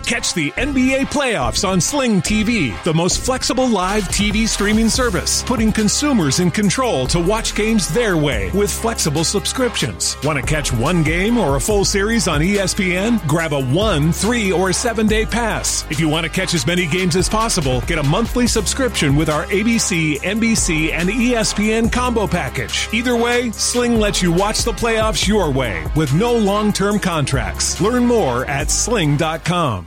Catch the NBA playoffs on Sling TV, the most flexible live TV streaming service, putting consumers in control to watch games their way with flexible subscriptions. Want to catch one game or a full series on ESPN? Grab a 1, 3, or 7-day pass. If you want to catch as many games as possible, get a monthly subscription with our ABC, NBC, and ESPN combo package. Either way, Sling lets you watch the playoffs your way with no long-term contracts. Learn more at sling.com.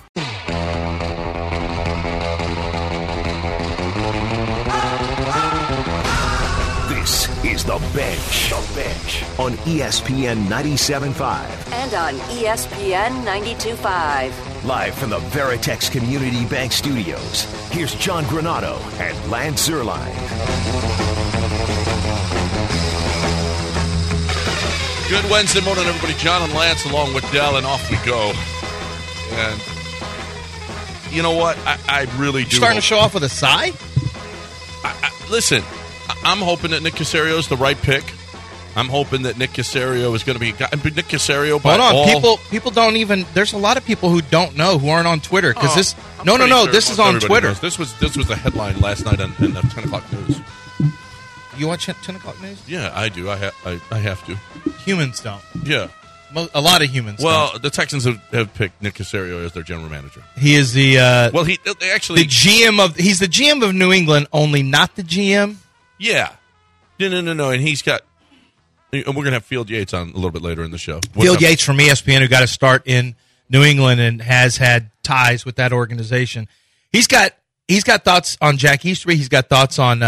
This is The Bench on ESPN 97.5 and on ESPN 92.5. Live from the Veritex Community Bank Studios, here's John Granato and Lance Zierlein. Good Wednesday morning, everybody. John and Lance along with Dell, and off we go. And you know what? I really do. Starting to show off with a sigh? Listen, I'm hoping that Nick Caserio is the right pick. I'm hoping that Nick Caserio is going to be Nick Caserio. Hold on, people don't even. There's a lot of people who don't know, who aren't on Twitter because this. No. This is on Twitter. Knows. This was the headline last night in the 10 o'clock news. You watch 10 o'clock news? Yeah, I do. I have to. Humans don't. Yeah. A lot of humans don't. The Texans have picked Nick Caserio as their general manager. He is the actually the GM of. He's the GM of New England, only not the GM. Yeah. No. And he's got. And we're going to have Field Yates on a little bit later in the show. Field Yates from ESPN, who got a start in New England and has had ties with that organization. He's got thoughts on Jack Easterby. He's got thoughts on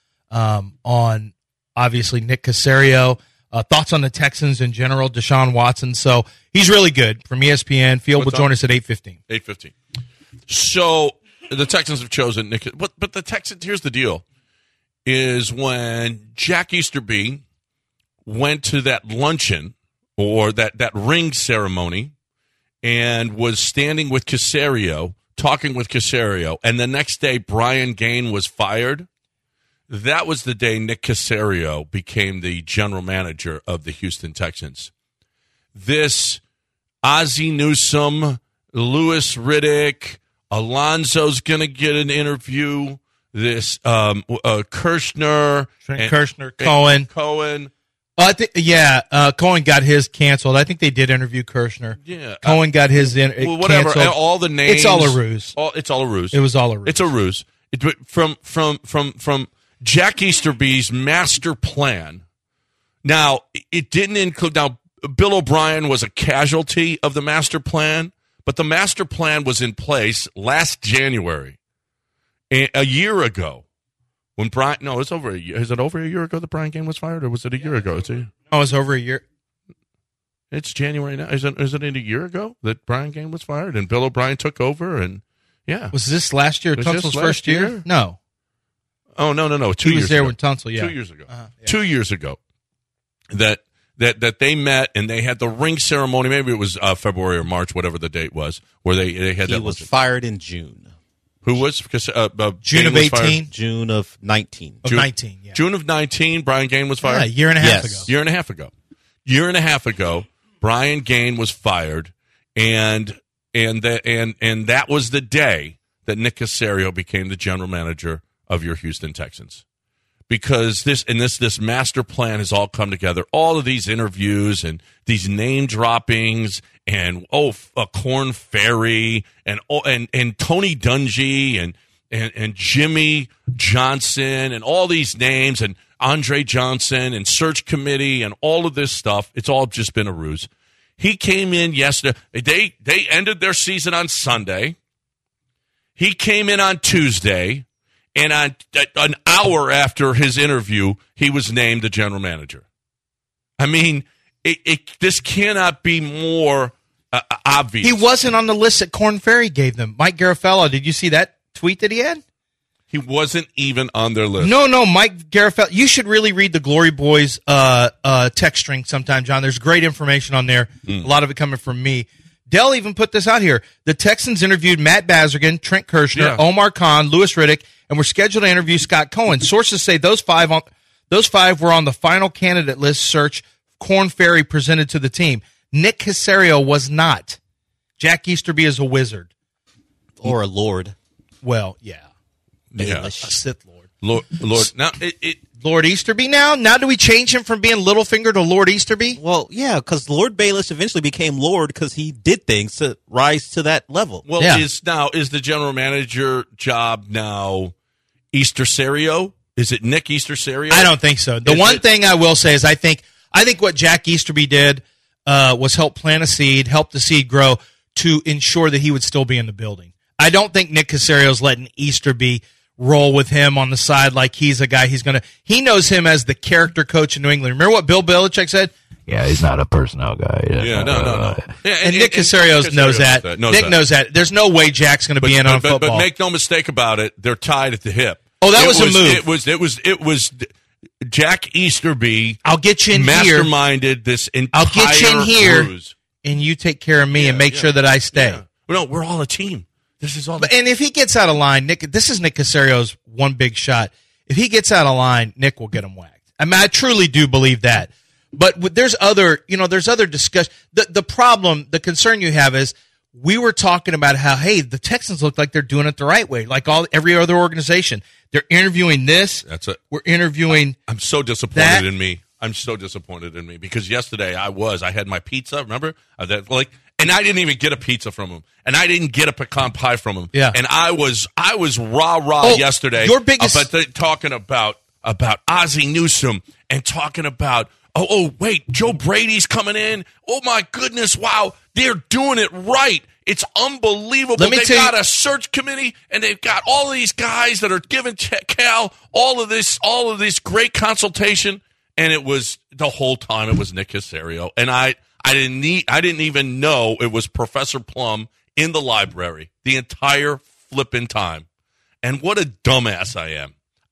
obviously Nick Caserio. Thoughts on the Texans in general, Deshaun Watson. So he's really good from ESPN. Field will join us at 8:15. 8:15. So the Texans have chosen Nick. But the Texans, here's the deal, is when Jack Easterby went to that luncheon or that ring ceremony and was standing with Caserio, talking with Caserio, and the next day Brian Gaine was fired, that was the day Nick Caserio became the general manager of the Houston Texans. This Ozzie Newsome, Louis Riddick, Alonzo's going to get an interview, this Kirshner. Trent Kirshner, Cohen. Cohen got his canceled. I think they did interview Kirshner. Yeah, Cohen got his whatever. Canceled. All the names. It's all a ruse. It's all a ruse. It was all a ruse. It's a ruse. From Jack Easterby's master plan. Now, it didn't include. Now, Bill O'Brien was a casualty of the master plan, but the master plan was in place last January, a year ago. When Brian, no, it's over a year. Is it over a year ago that Brian Gaine was fired, or was it a year ago? No, it was over a year. It's January now. Is it a year ago that Brian Gaine was fired and Bill O'Brien took over? And yeah, was this last year? Tunsil's first year? No. Oh no. 2 years ago. He was there when Tunsil. Yeah, 2 years ago. 2 years ago, that they met and they had the ring ceremony. Maybe it was February or March, whatever the date was, where they had. He was fired in June. Who was? June of 18? June of 19. June of 19, Brian Gaine was fired? Yeah, a year and a half ago. Year and a half ago, Brian Gaine was fired, and that was the day that Nick Caserio became the general manager of your Houston Texans. Because this master plan has all come together. All of these interviews and these name droppings and a Corn Ferry and Tony Dungy and Jimmy Johnson and all these names and Andre Johnson and search committee and all of this stuff. It's all just been a ruse. He came in yesterday. They ended their season on Sunday. He came in on Tuesday. And an hour after his interview, he was named the general manager. I mean, this cannot be more obvious. He wasn't on the list that Corn Ferry gave them. Mike Garafolo, did you see that tweet that he had? He wasn't even on their list. No, Mike Garafolo. You should really read the Glory Boys text string sometime, John. There's great information on there. A lot of it coming from me. Dell even put this out here. The Texans interviewed Matt Bazergan, Trent Kirshner, Omar Khan, Louis Riddick, and were scheduled to interview Scott Cohen. Sources say those five were on the final candidate list search Corn Ferry presented to the team. Nick Caserio was not. Jack Easterby is a wizard. Or a lord. Well, yeah. Yeah. A Sith Lord. Lord. Now, Lord Easterby now? Now do we change him from being Littlefinger to Lord Easterby? Well, yeah, because Lord Baelish eventually became Lord because he did things to rise to that level. well, Yeah. is the general manager job now Easter Serio? Is it Nick Easter Serio? I don't think so. The Is one it- thing I will say is I think what Jack Easterby did was help plant a seed, help the seed grow to ensure that he would still be in the building. I don't think Nick Caserio's letting Easterby roll with him on the side like he's a guy he knows him as the character coach in New England. Remember what Bill Belichick said? Yeah, he's not a personnel guy. Yeah, no. Yeah, And Nick Caserio knows that. Nick knows that. There's no way Jack's going to be in on football. But make no mistake about it, they're tied at the hip. Oh, that was a move. It was Jack Easterby. I'll get you in here. Masterminded this entire I'll get you in here, ruse. and you take care of me and make sure that I stay. Yeah. No, we're all a team. This is all. And if he gets out of line, this is Nick Caserio's one big shot. If he gets out of line, Nick will get him whacked. I mean, I truly do believe that. But there's other discussion. The problem, the concern you have is we were talking about how, hey, the Texans look like they're doing it the right way, like every other organization. They're interviewing this. That's it. We're interviewing. I'm so disappointed in me. I'm so disappointed in me because yesterday I had my pizza. Remember, and I didn't even get a pizza from him, and I didn't get a pecan pie from him. Yeah. And I was rah yesterday. Your biggest talking about Ozzie Newsome and talking about wait, Joe Brady's coming in. Oh my goodness, wow, they're doing it right. It's unbelievable. They've got a search committee, and they've got all of these guys that are giving Cal all of this great consultation. And it was the whole time it was Nick Caserio, and I didn't even know it was Professor Plum in the library the entire flipping time. And what a dumbass I am.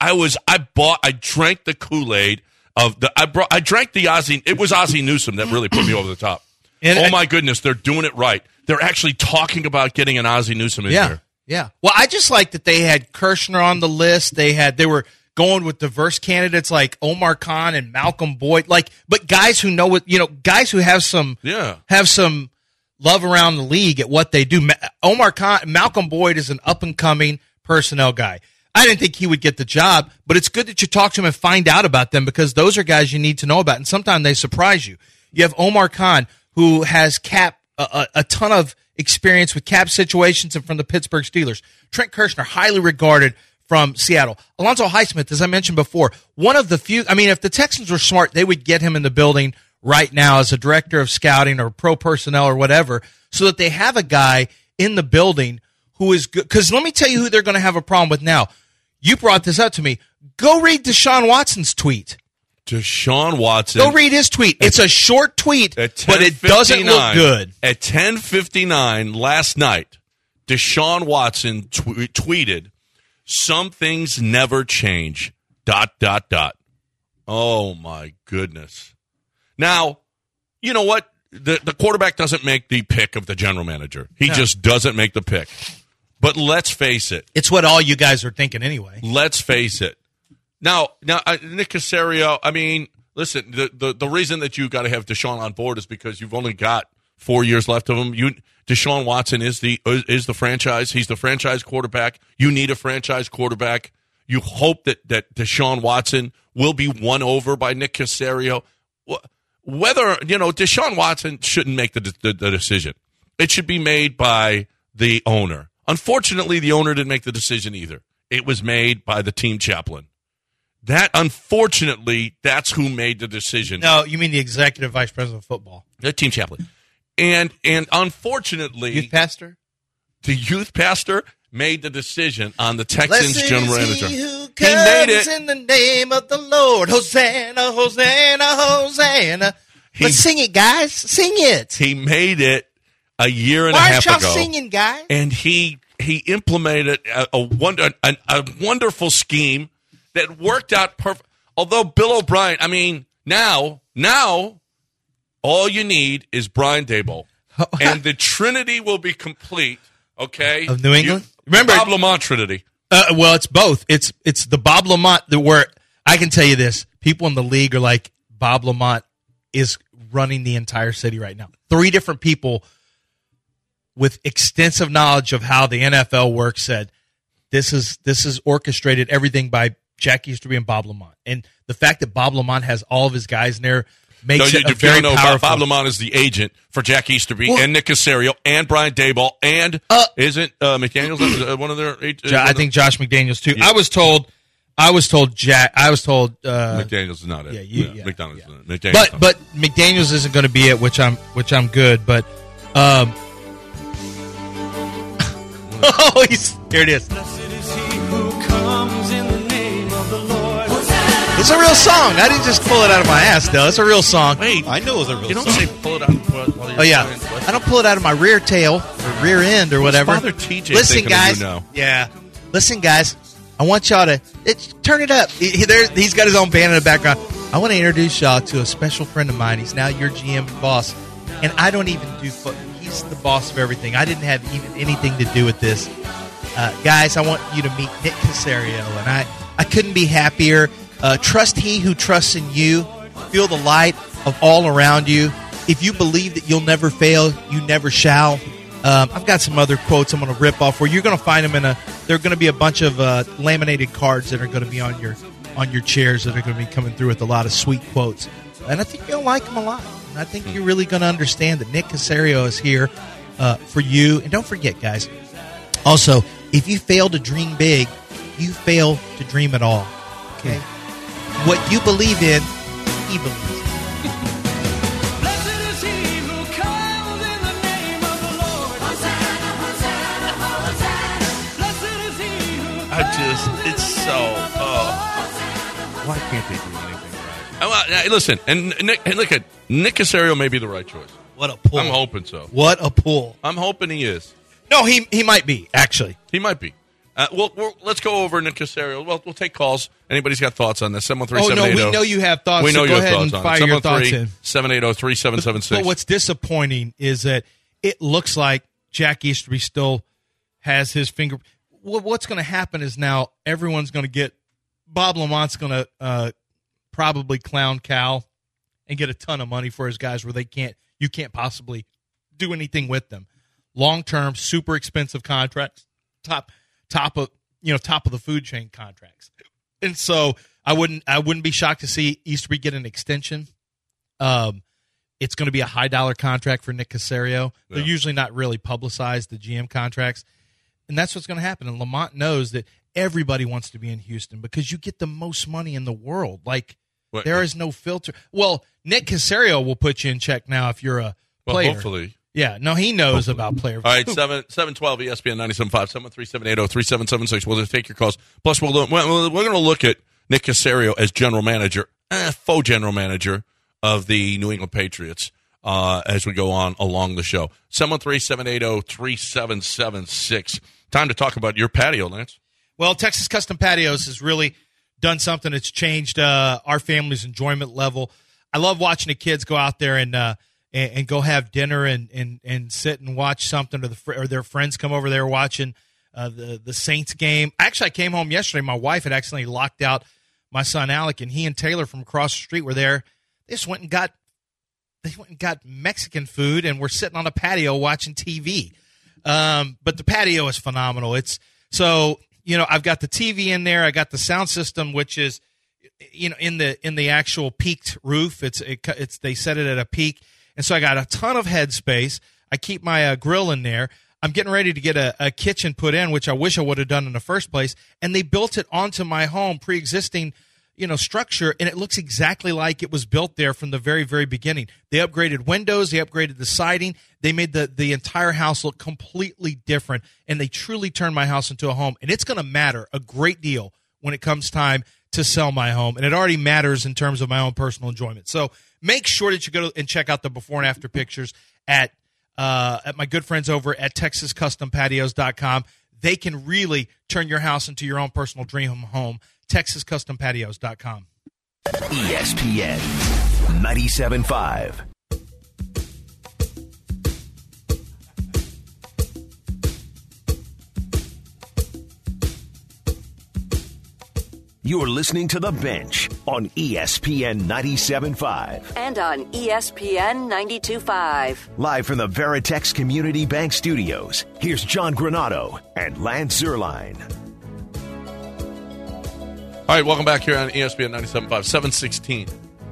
I drank the Kool-Aid I drank the Ozzie. It was Ozzie Newsome that really put me over the top. And my goodness, they're doing it right. They're actually talking about getting an Ozzie Newsome in here. Yeah. Well, I just like that they had Kirshner on the list. They were going with diverse candidates like Omar Khan and Malcolm Boyd, but guys who know guys who have some love around the league at what they do. Malcolm Boyd is an up and coming personnel guy. I didn't think he would get the job, but it's good that you talk to him and find out about them because those are guys you need to know about, and sometimes they surprise you. You have Omar Khan, who has a ton of experience with cap situations and from the Pittsburgh Steelers. Trent Kirshner, highly regarded from Seattle. Alonzo Highsmith, as I mentioned before, one of the few. I mean, if the Texans were smart, they would get him in the building right now as a director of scouting or pro personnel or whatever, so that they have a guy in the building who is good. Because let me tell you who they're going to have a problem with now. You brought this up to me. Go read Deshaun Watson's tweet. Deshaun Watson. Go read his tweet. It's a short tweet, but it doesn't look good. At 10:59 last night, Deshaun Watson tweeted, "Some things never change, ... Oh, my goodness. Now, you know what? The quarterback doesn't make the pick of the general manager. He just doesn't make the pick. But let's face it. It's what all you guys are thinking anyway. Let's face it. Now, Nick Caserio, I mean, listen, the reason that you got to have Deshaun on board is because you've only got 4 years left of him. Deshaun Watson is the franchise. He's the franchise quarterback. You need a franchise quarterback. You hope that Deshaun Watson will be won over by Nick Caserio. Whether, Deshaun Watson shouldn't make the decision. It should be made by the owner. Unfortunately, the owner didn't make the decision either. It was made by the team chaplain. Unfortunately, that's who made the decision. No, you mean the executive vice president of football. The team chaplain. And unfortunately, youth pastor? The youth pastor made the decision on the Texans general manager. He made it in the name of the Lord. Hosanna, Hosanna, Hosanna. But sing it, guys. Sing it. He made it a year and a half ago. Why aren't y'all singing, guys? And he implemented a wonderful scheme that worked out perfect. Although Bill O'Brien, I mean, now all you need is Brian Daboll, and the Trinity will be complete. Okay, of New England. Remember, Bob Lamont Trinity. Well, it's both. It's the Bob Lamont where I can tell you this: people in the league are like, Bob Lamont is running the entire city right now. 3 different people with extensive knowledge of how the NFL works said, this is orchestrated everything by Jack Easterby and Bob Lamont. And the fact that Bob Lamont has all of his guys in there makes it a very powerful. Bob Lamont is the agent for Jack Easterby and Nick Caserio and Brian Daboll and isn't McDaniels one of their agents? I think Josh McDaniels too. Yeah. I was told McDaniels is not it. Yeah. McDaniels. But McDaniels isn't going to be it, which I'm good. But here it is. It's a real song. I didn't just pull it out of my ass, though. It's a real song. Wait, I know it was a real song. You don't say pull it out while you're I don't pull it out of my rear tail or rear end or whatever. Father TJ Listen, guys. Yeah. Listen, guys. I want y'all to turn it up. He's got his own band in the background. I want to introduce y'all to a special friend of mine. He's now your GM boss. And I don't even do football. He's the boss of everything. I didn't have even anything to do with this. Guys, I want you to meet Nick Caserio. And I couldn't be happier. Trust he who trusts in you. Feel the light of all around you. If you believe that you'll never fail, you never shall. I've got some other quotes I'm going to rip off where you're going to find them there are going to be a bunch of laminated cards that are going to be on your chairs that are going to be coming through with a lot of sweet quotes. And I think you'll like them a lot. And I think you're really going to understand that Nick Caserio is here for you. And don't forget, guys, also, if you fail to dream big, you fail to dream at all. Okay? What you believe in, he believes in. It's so. Why can't they do anything right? Listen, and look at Nick Caserio may be the right choice. What a pull! I'm hoping so. What a pull! I'm hoping he is. No, he might be actually. He might be. Let's go over Nick Caserio. Well, we'll take calls. Anybody's got thoughts on this? 713-780. Oh, no, we know you have thoughts. We know so you go have ahead thoughts and on fire your thoughts in. 780-3776. But what's disappointing is that it looks like Jack Easterby still has his finger. What's going to happen is now everyone's going to get – Bob Lamont's going to probably clown Cal and get a ton of money for his guys where you can't possibly do anything with them. Long-term, super expensive contracts, top of the food chain contracts. And so I wouldn't be shocked to see Easterby get an extension. It's going to be a high-dollar contract for Nick Caserio. They're usually not really publicized, the GM contracts. And that's what's going to happen. And Lamont knows that everybody wants to be in Houston because you get the most money in the world. Like, there is no filter. Well, Nick Caserio will put you in check now if you're a player. Well, hopefully. Yeah, no, he knows about player. All right, 712 ESPN 97.5, 73780-3776. We'll just take your calls. Plus, we're going to look at Nick Caserio as general manager, faux general manager of the New England Patriots as we go on along the show. 713-780-3776. Time to talk about your patio, Lance. Well, Texas Custom Patios has really done something that's changed our family's enjoyment level. I love watching the kids go out there and go have dinner and sit and watch something, or their friends come over there watching the Saints game. Actually, I came home yesterday. My wife had accidentally locked out my son Alec, and he and Taylor from across the street were there. They just went and got Mexican food, and we're sitting on a patio watching TV. But the patio is phenomenal. It's so, I've got the TV in there. I got the sound system, which is, in the actual peaked roof. They set it at a peak. And so I got a ton of headspace. I keep my grill in there. I'm getting ready to get a kitchen put in, which I wish I would have done in the first place. And they built it onto my home, pre-existing, structure, and it looks exactly like it was built there from the very, very beginning. They upgraded windows. They upgraded the siding. They made the entire house look completely different, and they truly turned my house into a home. And it's going to matter a great deal when it comes time to sell my home, and it already matters in terms of my own personal enjoyment. So make sure that you go and check out the before and after pictures at my good friends over at TexasCustomPatios.com. They can really turn your house into your own personal dream home. TexasCustomPatios.com. ESPN 97.5. You're listening to The Bench on ESPN 97.5. And on ESPN 92.5. Live from the Veritex Community Bank Studios, here's John Granado and Lance Zierlein. All right, welcome back here on ESPN 97.5, 716.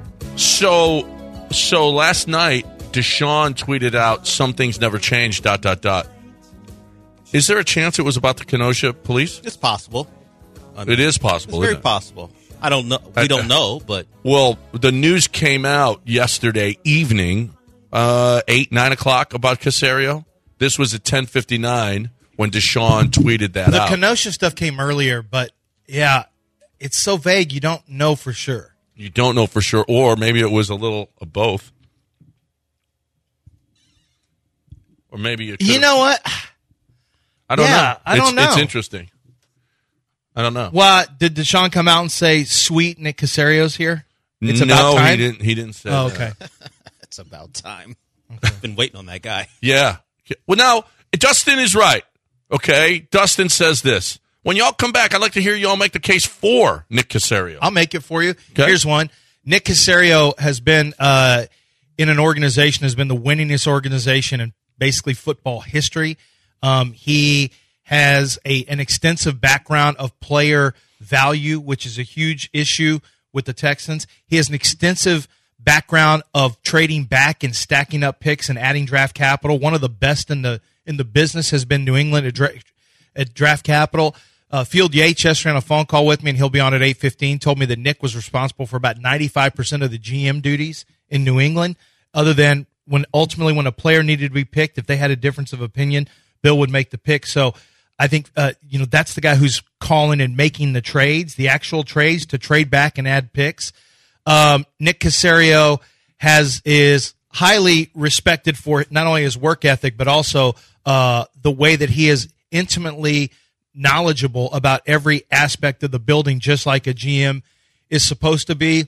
So last night, Deshaun tweeted out, "Some things never change, ... Is there a chance it was about the Kenosha police? It's possible. It is possible, It's very isn't it? possible. I don't know. We don't know, but Well, the news came out yesterday evening, 8, 9 o'clock about Caserio. This was at 10:59 when Deshaun tweeted that The out. Kenosha stuff came earlier, but yeah, it's so vague you don't know for sure. You don't know for sure, or maybe it was a little of both. Or maybe it You know what? I don't Yeah, know. I don't It's know. interesting. I don't know. Well, did Deshaun come out and say, "Sweet Nick Caserio's here"? It's no, about time. He didn't say Oh, that. okay. it's about time. I've been waiting on that guy. Yeah. Well, now, Dustin is right. Okay? Dustin says this. When y'all come back, I'd like to hear y'all make the case for Nick Caserio. I'll make it for you. Okay. Here's one. Nick Caserio has been in an organization, has been the winningest organization in basically football history. He has an extensive background of player value, which is a huge issue with the Texans. He has an extensive background of trading back and stacking up picks and adding draft capital. One of the best in the business has been New England at draft capital. Field Yates yesterday on a phone call with me, and he'll be on at 8:15, told me that Nick was responsible for about 95% of the GM duties in New England, other than when a player needed to be picked, if they had a difference of opinion, Bill would make the pick. So I think that's the guy who's calling and making the trades, the actual trades to trade back and add picks. Nick Caserio is highly respected for not only his work ethic, but also the way that he is intimately knowledgeable about every aspect of the building, just like a GM is supposed to be.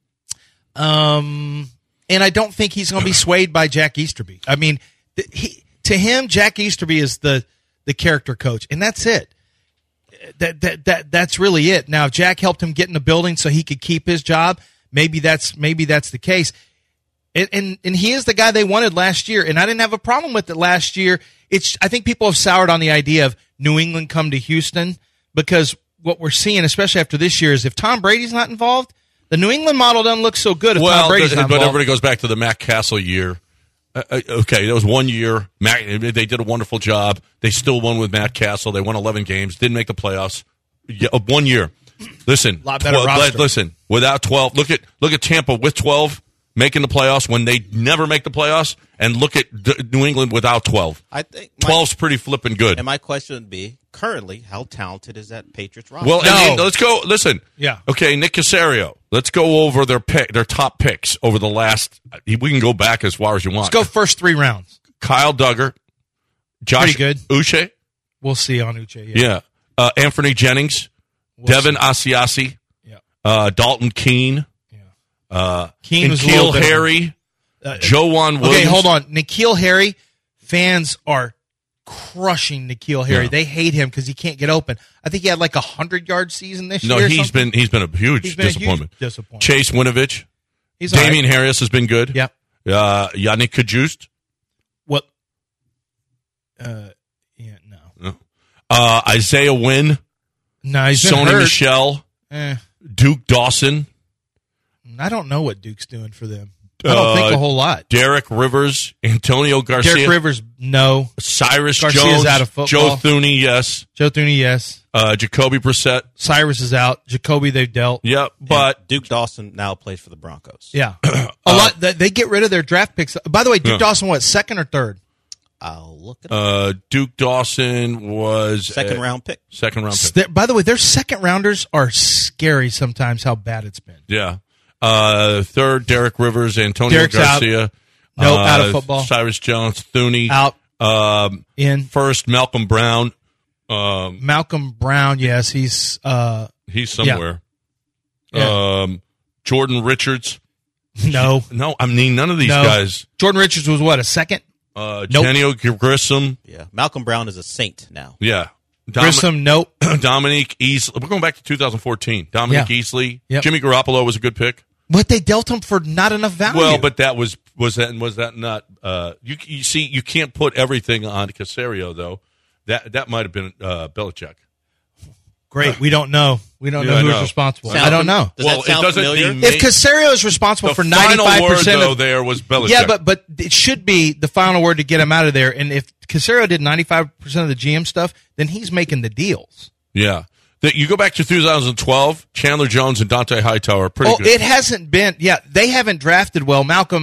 And I don't think he's going to be swayed by Jack Easterby. I mean, to him, Jack Easterby is the character coach, and that's it. That's really it. Now, if Jack helped him get in the building so he could keep his job, maybe that's the case. And he is the guy they wanted last year, and I didn't have a problem with it last year. I think people have soured on the idea of New England come to Houston, because what we're seeing, especially after this year, is if Tom Brady's not involved, the New England model doesn't look so good if Tom Brady's not but involved. everybody goes back to the Matt Castle year. Okay, there was 1 year. They did a wonderful job. They still won with Matt Castle. They won 11 games, didn't make the playoffs. 1 year. Listen, Lot better roster. Listen, without 12, look at Tampa with 12 making the playoffs when they never make the playoffs, and look at New England without 12. I think 12's pretty flipping good. And my question would be, currently, how talented is that Patriots roster? Well, and let's go. Listen. Yeah. Okay, Nick Caserio. Let's go over their top picks over the last. We can go back as far as you want. Let's go first 3 rounds. Kyle Duggar, Josh Pretty good. Uche. We'll see on Uche. Yeah. Anthony Jennings, Devin Asiasi, Dalton Keene, Keene was a little N'Keal bit of Harry, Joanne Williams. Okay, hold on. N'Keal Harry, fans are crushing N'Keal Harry. Yeah. They hate him because he can't get open. I think he had like 100-yard season this No, year. he's been a huge disappointment. Disappointment. Chase Winovich, He's all Damian right. Harris has been good. Yeah. Yannick Kajust. What? Yeah, no. Isaiah Wynn, No, he's been Sony hurt. Michel, Eh, Duke Dawson, I don't know what Duke's doing for them. I don't think a whole lot. Derek Rivers, Antonio Garcia, Derek Rivers, no. Cyrus Garcia's Jones, out of football. Joe Thuney, yes. Joe Thuney, yes. Jacoby Brissett, Cyrus is out. Jacoby, they've dealt. yep. But Duke Dawson now plays for the Broncos. Yeah. A lot. They get rid of their draft picks. By the way, Duke Dawson, what, second or third? I'll look it up. Duke Dawson was Second round pick. Second round pick. By the way, their second rounders are scary sometimes how bad it's been. Yeah. Third, Derek Rivers, Antonio Derek's Garcia. out. No, out of football. Cyrus Jones, Thuney. Out. In. First, Malcolm Brown. Malcolm Brown, yes, he's somewhere. Yeah. Jordan Richards. no. No, I mean, none of these No. guys. Jordan Richards was what, a second? Daniel Grissom. Yeah. Malcolm Brown is a Saint now. Yeah. Grissom, nope. Dominique Easley. We're going back to 2014. Dominique Easley. Yep. Jimmy Garoppolo was a good pick. But they dealt him for not enough value. Well, but that was that not? You see, you can't put everything on Caserio though. That might have been Belichick. Great. We don't know. We don't know who's responsible. I don't know. Does that sound familiar? If Caserio is responsible for 95%, final word though there was Belichick. Yeah, but it should be the final word to get him out of there. And if Caserio did 95% of the GM stuff, then he's making the deals. Yeah. You go back to 2012, Chandler Jones and Dante Hightower are pretty good. It hasn't been. Yeah, they haven't drafted well. Malcolm.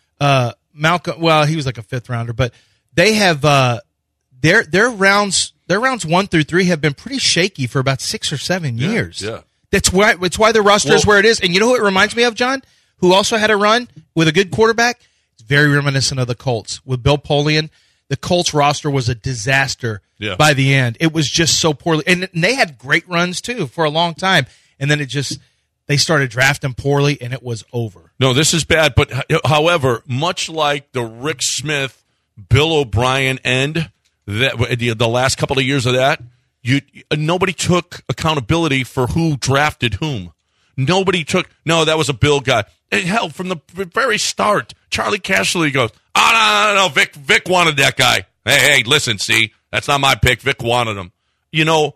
Well, he was like a 5th rounder, but they have their rounds 1 through 3 have been pretty shaky for about 6 or 7 years. Yeah. That's why their roster is where it is. And you know who it reminds me of, John? Who also had a run with a good quarterback? It's very reminiscent of the Colts with Bill Polian. The Colts roster was a disaster by the end. It was just so poorly. And they had great runs, too, for a long time. And then they started drafting poorly, and it was over. No, this is bad. But, however, much like the Rick Smith, Bill O'Brien end, the last couple of years of that, nobody took accountability for who drafted whom. Nobody took – no, that was a Bill guy. Hell, from the very start, Charlie Casserly goes, no, Vic wanted that guy. Hey, listen, see, that's not my pick. Vic wanted him. You know,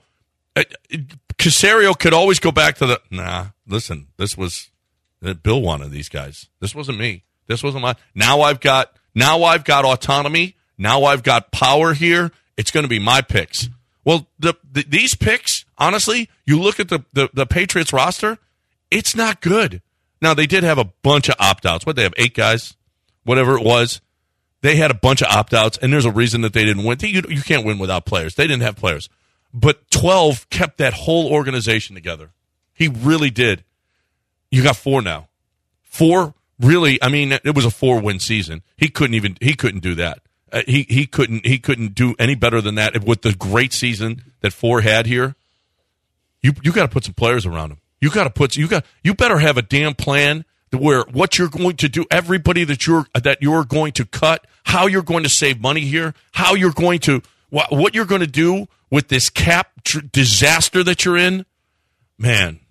Caserio could always go back to listen, this was Bill wanted these guys. This wasn't me. This wasn't my – now I've got autonomy. Now I've got power here. It's going to be my picks. Well, these picks, honestly, you look at the Patriots roster, it's not good. Now, they did have a bunch of opt-outs. What, they have 8 guys? Whatever it was. They had a bunch of opt-outs, and there's a reason that they didn't win. You can't win without players. They didn't have players. But 12 kept that whole organization together. He really did. You got 4 now. 4, really, I mean, it was a 4-win season. He couldn't do that. He couldn't do any better than that with the great season that 4 had here. You got to put some players around him. You better have a damn plan where what you're going to do, everybody that you're going to cut, how you're going to save money here, how you're going to what you're going to do with this cap disaster that you're in. Man,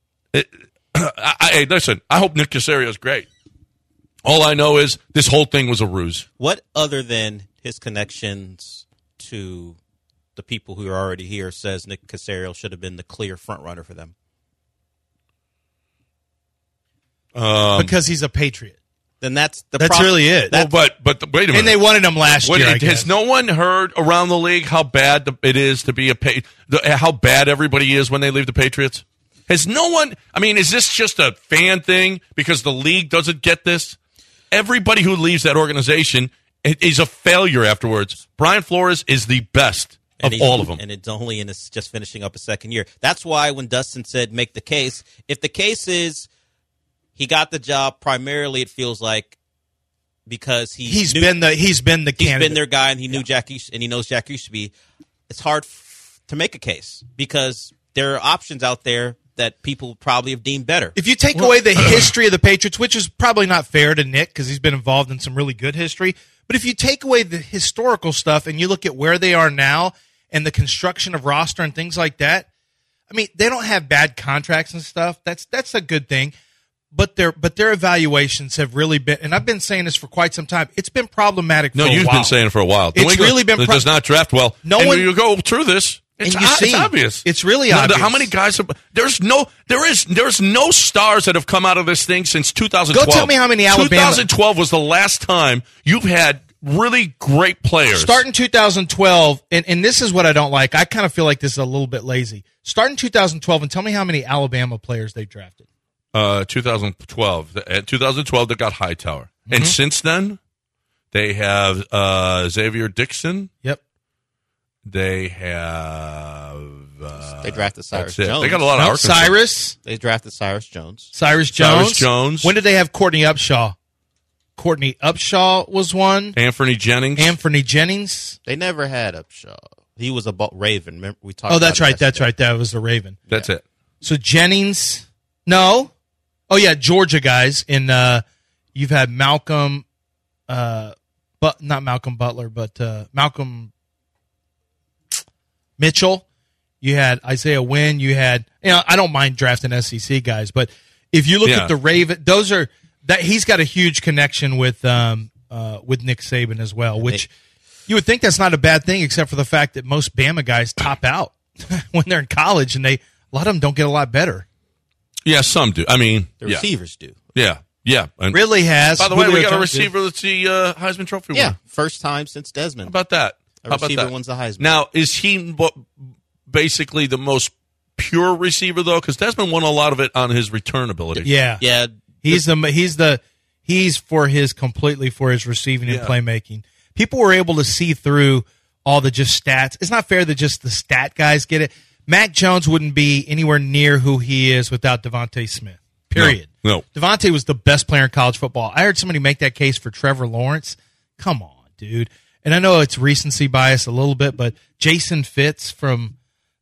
listen, I hope Nick Caserio is great. All I know is this whole thing was a ruse. What other than his connections to the people who are already here says Nick Caserio should have been the clear front runner for them? Because he's a Patriot. Then that's really it. Well, but wait a minute. And they wanted him last year. I guess. Has no one heard around the league how bad it is to be how bad everybody is when they leave the Patriots? Has no one? I mean, is this just a fan thing because the league doesn't get this? Everybody who leaves that organization is a failure afterwards. Brian Flores is the best of all of them. And it's only in his just finishing up a second year. That's why when Dustin said make the case, if the case is he got the job primarily, it feels like because he's been the candidate. He's been their guy, and he knew Jack East, and he knows Jack Easterby. It's hard to make a case because there are options out there that people probably have deemed better. If you take away the history of the Patriots, which is probably not fair to Nick because he's been involved in some really good history, but if you take away the historical stuff and you look at where they are now and the construction of roster and things like that, I mean, they don't have bad contracts and stuff. That's a good thing. But their evaluations have really been, and I've been saying this for quite some time. It's been problematic. No, you've been saying it for a while. It's really been. Does not draft well. You go through this. It's obvious. It's really obvious. How many guys have? There's no stars that have come out of this thing since 2012. Go tell me how many Alabama. 2012 was the last time you've had really great players. Start in 2012, and this is what I don't like. I kind of feel like this is a little bit lazy. Start in 2012 and tell me how many Alabama players they drafted. 2012. At 2012, they got Hightower. Mm-hmm. And since then, they have Xavier Dixon. Yep. They have... they drafted Cyrus Jones. They got a lot of Arkansas. Cyrus. They drafted Cyrus Jones. Cyrus Jones. When did they have Courtney Upshaw? Courtney Upshaw was one. Anthony Jennings. They never had Upshaw. He was a Raven. Remember we talked. Oh, that's right. That's right. That was the Raven. That's it. So Jennings. No. Oh yeah, Georgia guys. And you've had Malcolm, but not Malcolm Butler, but Malcolm Mitchell. You had Isaiah Wynn. You had, I don't mind drafting SEC guys, but if you look at the Raven, he's got a huge connection with Nick Saban as well, which you would think that's not a bad thing, except for the fact that most Bama guys top out when they're in college, and a lot of them don't get a lot better. Yeah, some do. I mean, the receivers do. Yeah. And Ridley has. By the way, we got a receiver that's the Heisman Trophy winner. Yeah, first time since Desmond. How about that? A receiver wins the Heisman. Now, is he basically the most pure receiver, though? Because Desmond won a lot of it on his return ability. Yeah. He's completely for his receiving and playmaking. People were able to see through all the just stats. It's not fair that just the stat guys get it. Mac Jones wouldn't be anywhere near who he is without Devontae Smith. Period. No. Devontae was the best player in college football. I heard somebody make that case for Trevor Lawrence. Come on, dude. And I know it's recency bias a little bit, but Jason Fitz from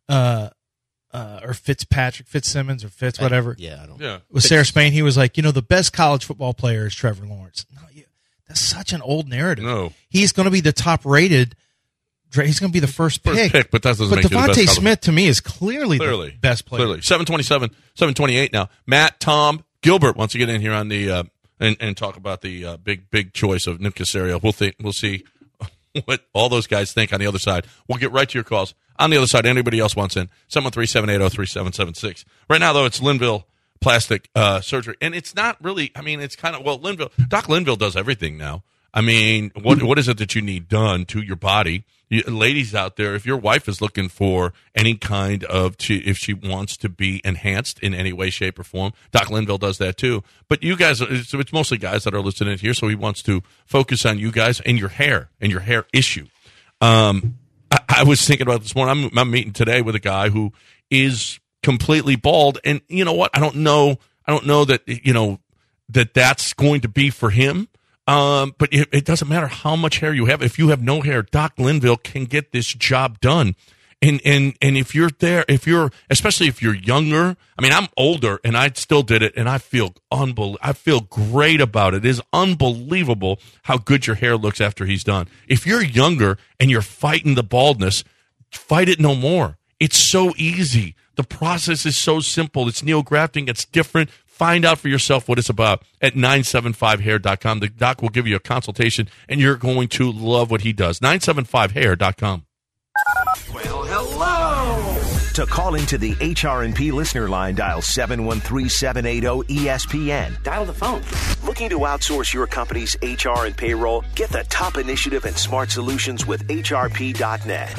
or Fitzsimmons or Fitz, whatever. With Sarah Spain, he was like, the best college football player is Trevor Lawrence. No, that's such an old narrative. No. He's going to be the top rated. He's going to be the first pick. But that doesn't make you the best. Devontae Smith, to me, is clearly the best player. Clearly. 7:28 now. Matt, Tom, Gilbert wants to get in here on the and talk about the big choice of Nick Caserio. We'll see what all those guys think on the other side. We'll get right to your calls. On the other side, anybody else wants in, 713-780-3776. Right now, though, it's Linville Plastic Surgery. And it's not really, it's kind of, Doc Linville does everything now. What is it that you need done to your body? Ladies out there, if your wife is looking for any kind of, if she wants to be enhanced in any way, shape, or form, Doc Linville does that too. But you guys, it's mostly guys that are listening here, so he wants to focus on you guys and your hair issue. I was thinking about this morning. I'm meeting today with a guy who is completely bald, and you know what? I don't know that that's going to be for him. But it doesn't matter how much hair you have. If you have no hair, Doc Linville can get this job done. And if you're there, especially if you're younger, I'm older and I still did it, and I feel great about it. It is unbelievable how good your hair looks after he's done. If you're younger and you're fighting the baldness, fight it no more. It's so easy. The process is so simple. It's neografting. It's different. Find out for yourself what it's about at 975hair.com. The doc will give you a consultation, and you're going to love what he does. 975hair.com. Well, hello. To call into the HR&P listener line, dial 713-780-ESPN. Dial the phone. Looking to outsource your company's HR and payroll? Get the top initiative and smart solutions with HRP.net.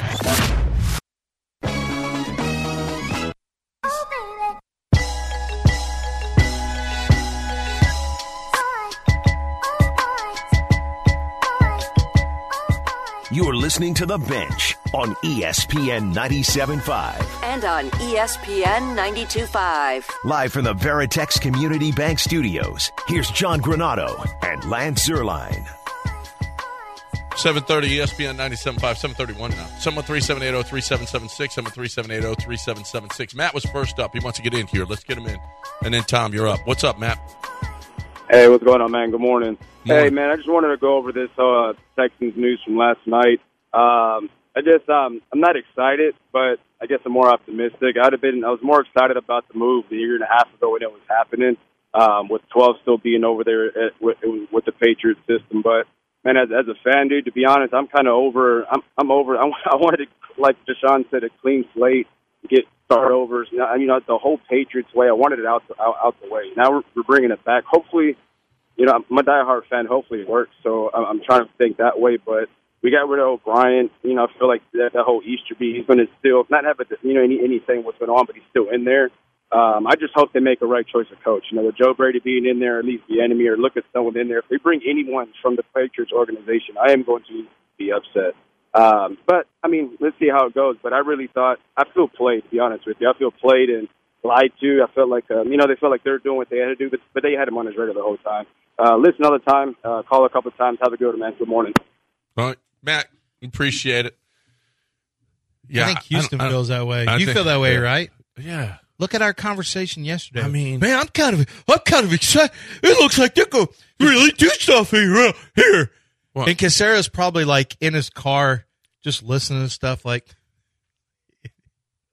You're listening to The Bench on ESPN 97.5. And on ESPN 92.5. Live from the Veritex Community Bank Studios, here's John Granado and Lance Zierlein. 7:30 ESPN 97.5, 7:31 now. 713-780-3776, 713-780-3776. Matt was first up. He wants to get in here. Let's get him in. And then, Tom, you're up. What's up, Matt? Hey, what's going on, man? Good morning. Hey, man, I just wanted to go over this Texans news from last night. I'm not excited, but I guess I'm more optimistic. I was more excited about the move a year and a half ago when it was happening, with 12 still being over there with the Patriots system. But, man, as a fan, dude, to be honest, I'm kind of over. I'm over. I wanted to, like Deshaun said, a clean slate, get start-overs. The whole Patriots way, I wanted it out the way. Now we're bringing it back. Hopefully, I'm a diehard fan. Hopefully it works. So I'm trying to think that way. But we got rid of O'Brien. I feel like that whole Easterby, he's going to still not have anything what's going on, but he's still in there. I just hope they make a right choice of coach. With Joe Brady being in there, at least the enemy, or look at someone in there. If they bring anyone from the Patriots organization, I am going to be upset. But, let's see how it goes. But I really thought, I feel played, to be honest with you. I feel played and lied to. I felt like, they felt like they were doing what they had to do, but they had him on his radar the whole time. Listen all the time, call a couple of times. Have a good one, man. Good morning. All right, Matt, appreciate it. Yeah, I think Houston feels that way. You feel that way, right? Yeah. Look at our conversation yesterday. Man, I'm kind of excited. It looks like they're going to really do stuff here. What? And Casero's probably like in his car, just listening to stuff like.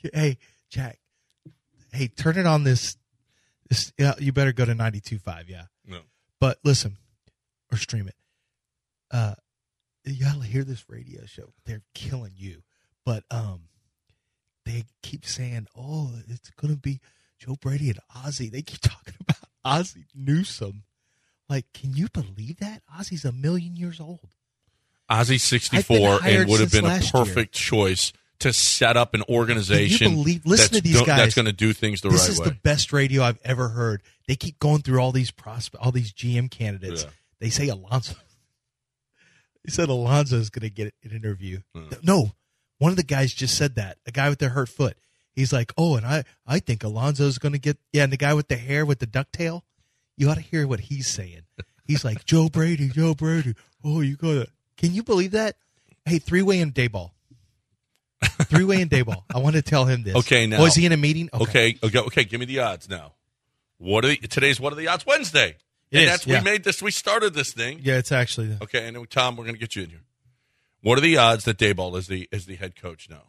Hey, Jack. Hey, turn it on this. Yeah, you better go to 92.5. Yeah. No. But listen, or stream it. You gotta hear this radio show. They're killing you. But they keep saying, "Oh, it's gonna be Joe Brady and Ozzie." They keep talking about Ozzie Newsome. Like, can you believe that? Ozzie's 1,000,000 years old. Ozzie's 64 and would have been a perfect choice to set up an organization listen to these guys. That's going to do things the right way. This is the best radio I've ever heard. They keep going through all these all these GM candidates. Yeah. They say Alonso. They said Alonso is going to get an interview. No, one of the guys just said that. A guy with the hurt foot. He's like, oh, and I think Alonso is going to get. Yeah, and the guy with the hair with the ducktail. You ought to hear what he's saying. He's like, Joe Brady. Oh, you got to. Can you believe that? Hey, 3-way and Dayball. 3-way and Dayball. I want to tell him this. Okay, now. Oh, is he in a meeting? Okay. Give me the odds now. What are the odds? Wednesday. We started this thing. Yeah, it's actually. Okay, and Tom, we're going to get you in here. What are the odds that Dayball is the head coach now?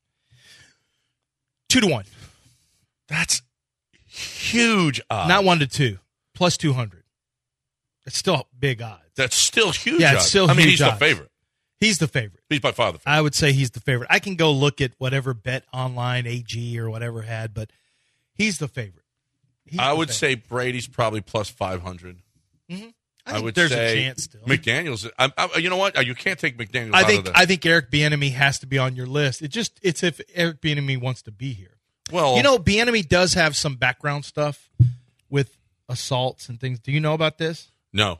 2-1. That's huge odds. Not 1-2. Plus 200. It's still big odds. That's still huge. Yeah, it's still huge. I mean, he's odds. the favorite. He's the favorite. He's by far the favorite. I would say he's the favorite. I can go look at whatever Bet Online, AG, or whatever had, but he's the favorite. I would say Brady's probably plus 500. Mm-hmm. I would there's say a chance still. McDaniels. You know what? You can't take McDaniels out of this. I think Eric Bieniemy has to be on your list. It's if Eric Bieniemy wants to be here. Well, Bieniemy does have some background stuff with assaults and things. Do you know about this? No.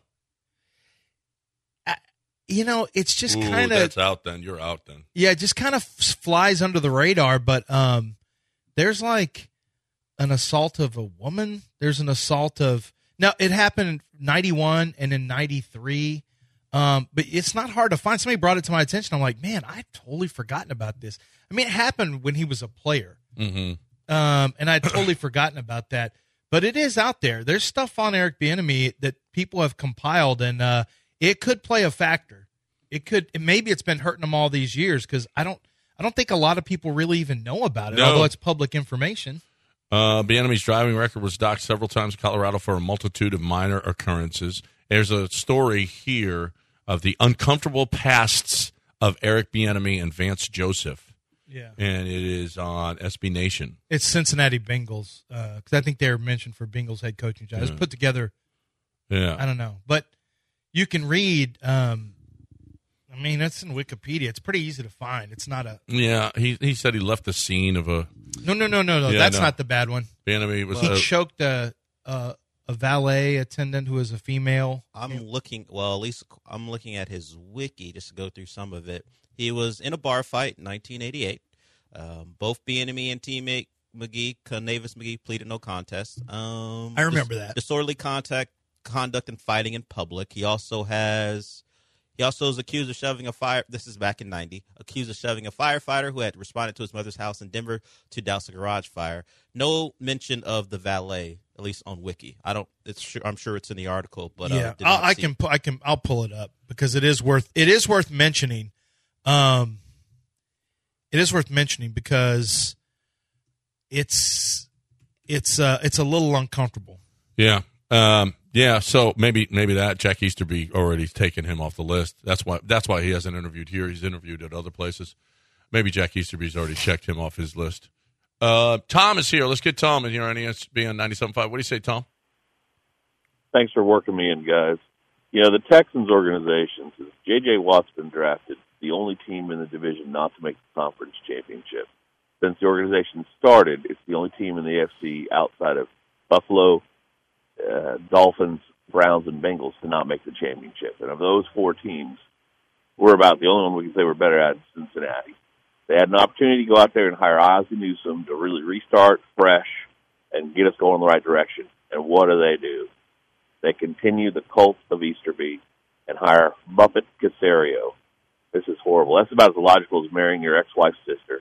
It's just kind of. That's out then. You're out then. Yeah, it just kind of flies under the radar. But there's like an assault of a woman. There's an assault of. Now, it happened in 91 and in 93. But it's not hard to find. Somebody brought it to my attention. I'm like, man, I'd totally forgotten about this. I mean, it happened when he was a player. Mm-hmm. And I'd totally forgotten about that. But it is out there. There's stuff on Eric Bieniemy that people have compiled, and it could play a factor. It could. Maybe it's been hurting him all these years because I don't think a lot of people really even know about it, although it's public information. Bieniemy's driving record was docked several times in Colorado for a multitude of minor occurrences. There's a story here of the uncomfortable pasts of Eric Bieniemy and Vance Joseph. Yeah, and it is on SB Nation. It's Cincinnati Bengals because I think they're mentioned for Bengals head coaching job. It's put together. Yeah, I don't know, but you can read. I mean, that's in Wikipedia. It's pretty easy to find. It's not a. Yeah, he said he left the scene of a. No. Yeah, that's not the bad one. Bieniemy was. He choked a valet attendant who was a female. I'm looking at his wiki just to go through some of it. He was in a bar fight in 1988. Both Bieniemy and teammate Kanavis McGee pleaded no contest. I remember that. Disorderly conduct and fighting in public. He also is accused of shoving a fire. This is back in 90. Accused of shoving a firefighter who had responded to his mother's house in Denver to douse a garage fire. No mention of the valet, at least on Wiki. I'm sure it's in the article, but yeah, I'll pull it up because it is worth mentioning. It is worth mentioning because it's a little uncomfortable. Yeah. Yeah, so maybe that Jack Easterby already taken him off the list. That's why he hasn't interviewed here. He's interviewed at other places. Maybe Jack Easterby's already checked him off his list. Tom is here. Let's get Tom in here on ESPN 97.5. What do you say, Tom? Thanks for working me in, guys. The Texans organization, since J.J. Watt's been drafted, the only team in the division not to make the conference championship. Since the organization started, it's the only team in the AFC outside of Buffalo, Dolphins, Browns, and Bengals to not make the championship. And of those four teams, we're about the only one we can say we're better at is Cincinnati. They had an opportunity to go out there and hire Ozzie Newsome to really restart fresh and get us going in the right direction. And what do? They continue the cult of Easterby and hire Muppet Caserio. This is horrible. That's about as illogical as marrying your ex-wife's sister.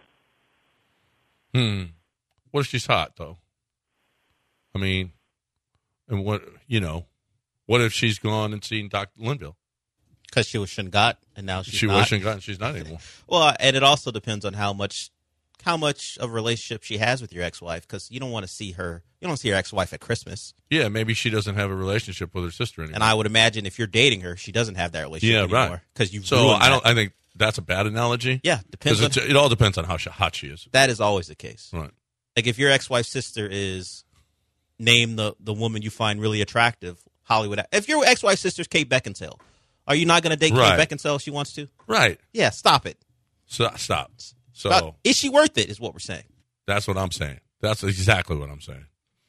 What if she's hot, though? I mean... And what if she's gone and seen Dr. Linville? Because she was Shingat, and now she's not. She was Shingat, and she's not anymore. Well, and it also depends on how how much of a relationship she has with your ex-wife, because you don't want to see her. You don't see your ex-wife at Christmas. Yeah, maybe she doesn't have a relationship with her sister anymore. And I would imagine if you're dating her, she doesn't have that relationship anymore. Right. Because you've so ruined that. I think that's a bad analogy. Yeah, depends. It all depends on how hot she is. That is always the case. Right. Like if your ex-wife's sister is, name the woman you find really attractive, Hollywood. If your ex-wife's sister's Kate Beckinsale, are you not going to date Kate Beckinsale if she wants to? Right. Yeah, stop it. Stop. So is she worth it? Is what we're saying. That's what I'm saying. That's exactly what I'm saying.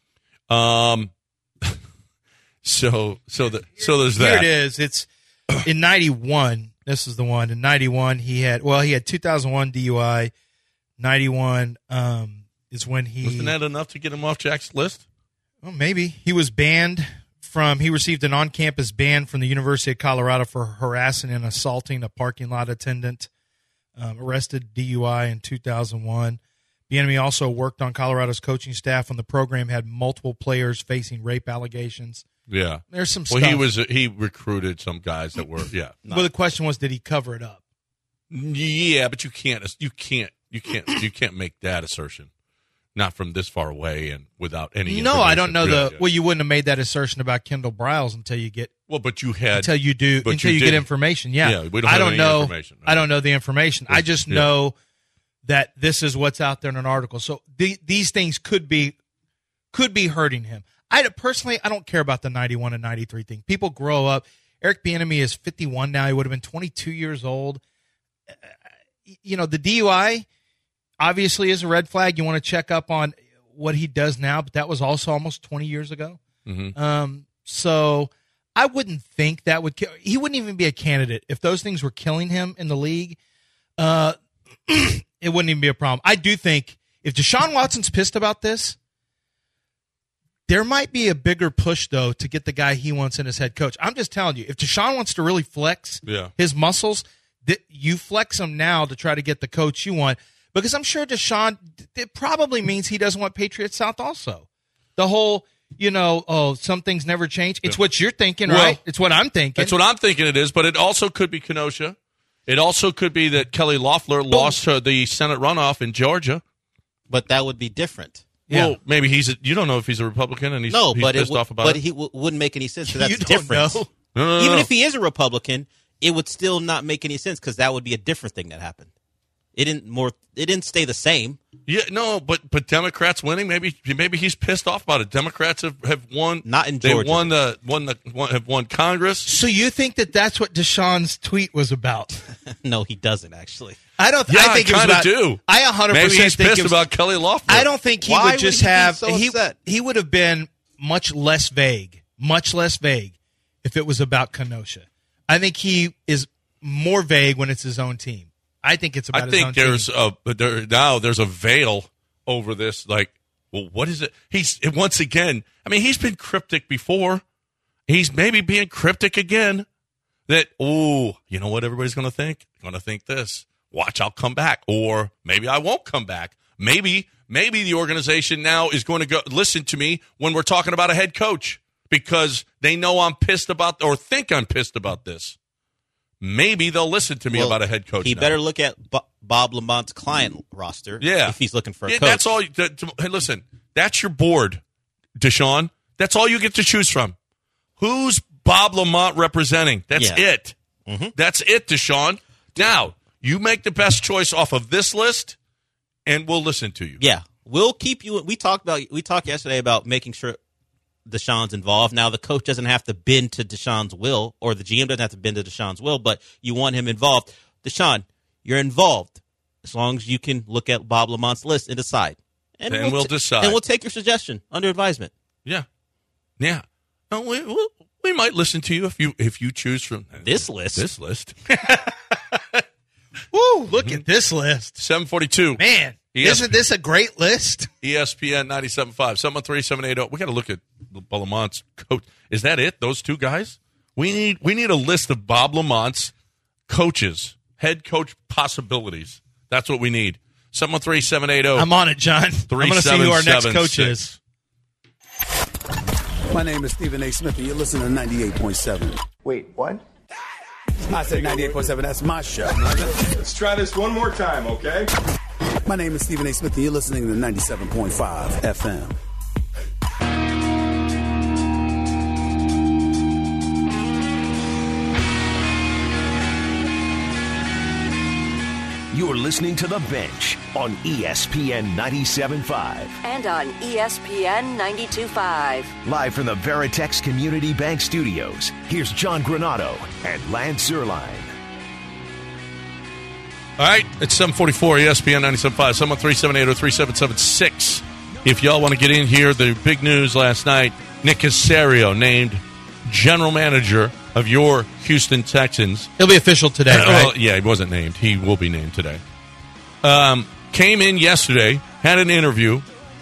So there's that. Here it is. It's in 91. This is the one. In 91, he had 2001 DUI. 91 is when he... Wasn't that enough to get him off Jack's list? Well, maybe. He was banned from... He received an on-campus ban from the University of Colorado for harassing and assaulting a parking lot attendant. Arrested DUI in 2001. Bieniemy also worked on Colorado's coaching staff when the program had multiple players facing rape allegations. Yeah. There's some stuff. Well, he recruited some guys that were, yeah. Well, the question was, did he cover it up? Yeah, but you can't make that assertion. Not from this far away and without any. No, I don't know well, you wouldn't have made that assertion about Kendall Briles until you get. Well, but you had until you get information. Yeah, yeah, we don't have any information. I don't know the information. I just know that this is what's out there in an article. So these things could be hurting him. I don't care about the 91 and 93 thing. People grow up. Eric Bieniemy is 51 now. He would have been 22 years old. The DUI obviously is a red flag. You want to check up on what he does now, but that was also almost 20 years ago. Mm-hmm. So I wouldn't think that would kill. He wouldn't even be a candidate if those things were killing him in the league. It wouldn't even be a problem. I do think if Deshaun Watson's pissed about this, there might be a bigger push, though, to get the guy he wants in as head coach. I'm just telling you, if Deshaun wants to really flex his muscles, you flex him now to try to get the coach you want. Because I'm sure Deshaun, it probably means he doesn't want Patriots South also. The whole, some things never change. It's what you're thinking, right? It's what I'm thinking. That's what I'm thinking it is, but it also could be Kenosha. It also could be that Kelly Loeffler lost the Senate runoff in Georgia. But that would be different. Yeah. Well, maybe you don't know if he's a Republican and he's pissed off about it. But he wouldn't make any sense because that's different. No. Even if he is a Republican, it would still not make any sense because that would be a different thing that happened. It didn't stay the same. Yeah, no, but Democrats winning, maybe he's pissed off about it. Democrats have won. Not in Georgia. They have won Congress. So you think that's what Deshaun's tweet was about? No, he doesn't actually. I don't. Yeah, I think I kind of do. I 100% maybe he's think pissed about Kelly Loeffler. I don't think he Why would just would he have. be so upset? He would have been much less vague if it was about Kenosha. I think he is more vague when it's his own team. I think it's about his own team. There's a veil over this. Like, well, what is it? He's been cryptic before. He's maybe being cryptic again. That, you know what everybody's going to think? They're going to think this. Watch, I'll come back. Or maybe I won't come back. Maybe the organization now is going to go listen to me when we're talking about a head coach because they know I'm pissed about or think I'm pissed about this. Maybe they'll listen to me about a head coach. He better look at Bob Lamont's client roster if he's looking for a coach. That's all. Hey, listen, that's your board, Deshaun. That's all you get to choose from. Who's Bob Lamont representing? That's it. Mm-hmm. That's it, Deshaun. Now, you make the best choice off of this list, and we'll listen to you. Yeah, we'll keep you. We talked yesterday about making sure Deshaun's involved. Now, the coach doesn't have to bend to Deshaun's will, or the GM doesn't have to bend to Deshaun's will, but you want him involved. Deshaun, you're involved as long as you can look at Bob Lamont's list and decide. And we'll decide. And we'll take your suggestion under advisement. Yeah. Yeah. We might listen to you if you choose from this list. This list. Woo, look at this list. 742. Man, isn't this a great list? ESPN 97.5, 713-780. We got to look at Bob Lamont's coach. Is that it? Those two guys? We need a list of Bob Lamont's coaches, head coach possibilities. That's what we need. 713-780. I'm on it, John. I'm going to see who our next coach is. My name is Stephen A. Smith, and you're listening to 98.7. Wait, what? I said 98.7. That's my show. Let's try this one more time, okay? My name is Stephen A. Smith, and you're listening to 97.5 FM. You're listening to The Bench on ESPN 97.5. And on ESPN 92.5. Live from the Veritex Community Bank Studios, here's John Granato and Lance Zierlein. All right, it's 7:44, ESPN 97.5, 713-780-3776. If y'all want to get in here, the big news last night, Nick Caserio named general manager of your Houston Texans. He'll be official today, right? Well, yeah, he wasn't named. He will be named today. Came in yesterday, had an interview.